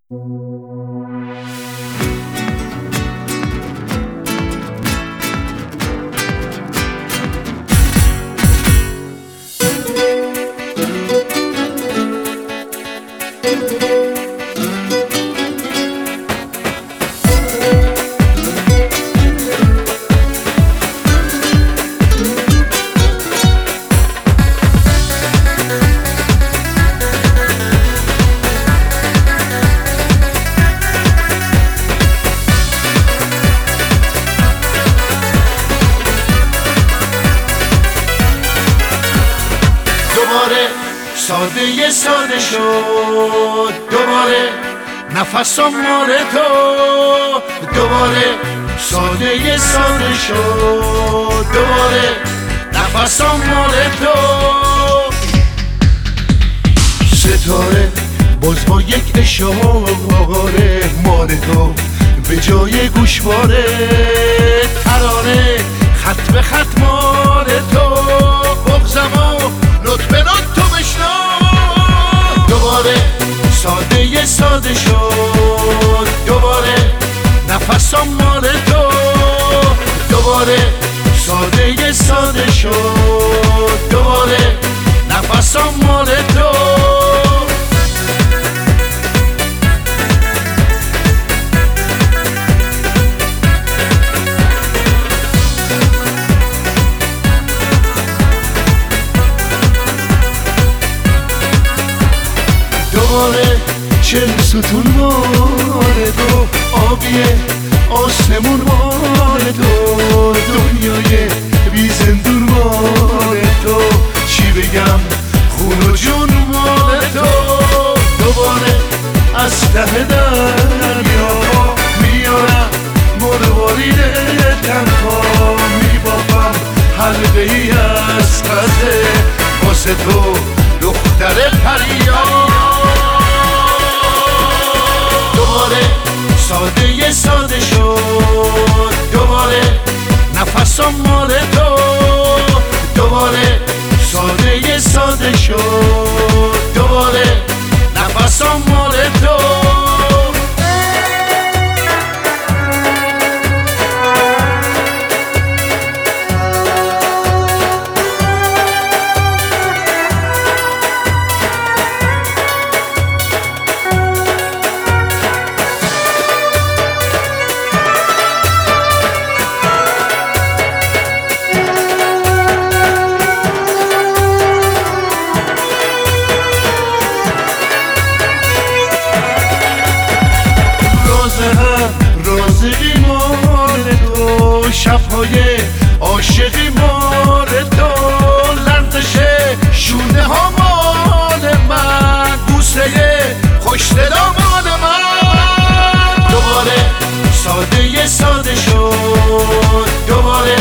ساده ساده شد دوباره نفسم مال تو، دوباره ساده ساده شد دوباره نفسم مال تو. ستاره باز با یک اشاره مال تو به جای گوشواره، ترانه خط به خط مال تو، بغضم و نوت به نوت تو بشنو. دوباره ساده ساده شد دوباره نفسم مال تو، دوباره ساده ساده شد دوباره نفسم مال تو. دوباره چل ستون مال تو، آبیه آسمون مال تو، دنیای بی زندون مال تو، چی بگم خون و جون مال تو. دوباره از ته دریا میارم مروارید تنها، میبافم حلقه ای از تازه واسه تو دختر پریان. دوباره ساده ساده شد دوباره نفسم مال تو، دوباره ساده ساده شد دوباره نفسم مال تو. رازقی مال تو، شبهای عاشقی مال تو، لرزش شونه ها مال من، بوسه خوشدلا مال من. دوباره ساده ساده شد دوباره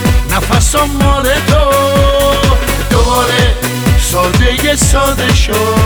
نفسم مال تو، دوباره ساده ساده شد